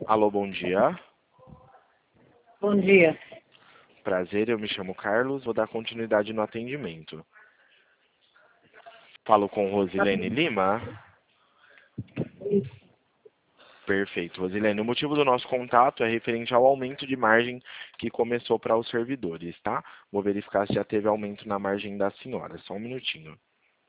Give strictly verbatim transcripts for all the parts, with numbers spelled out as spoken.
Alô, bom dia. Bom dia. Prazer, eu me chamo Carlos, vou dar continuidade no atendimento. Falo com Rosilene Lima? Perfeito, Rosilene. O motivo do nosso contato é referente ao aumento de margem que começou para os servidores, tá? Vou verificar se já teve aumento na margem da senhora. Só um minutinho.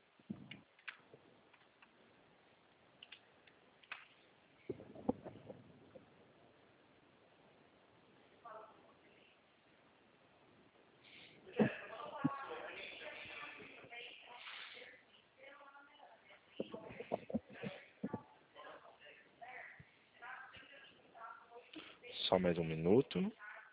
Só mais um minuto.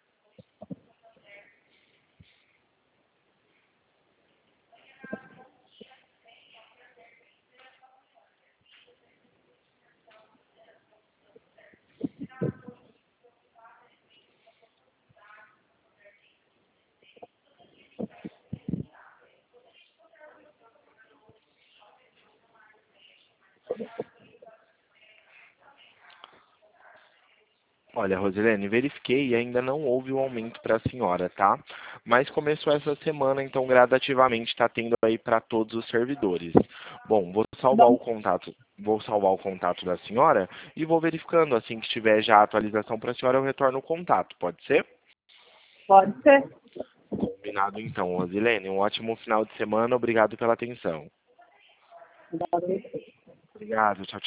Olha, Rosilene, verifiquei e ainda não houve o aumento para a senhora, tá? Mas começou essa semana, então gradativamente está tendo aí para todos os servidores. Bom, vou salvar o contato, vou salvar o contato da senhora e vou verificando. Assim que tiver já a atualização para a senhora, eu retorno o contato, pode ser? Pode ser? Combinado então, Rosilene. Um ótimo final de semana, obrigado pela atenção. Obrigada. Obrigado, tchau, tchau.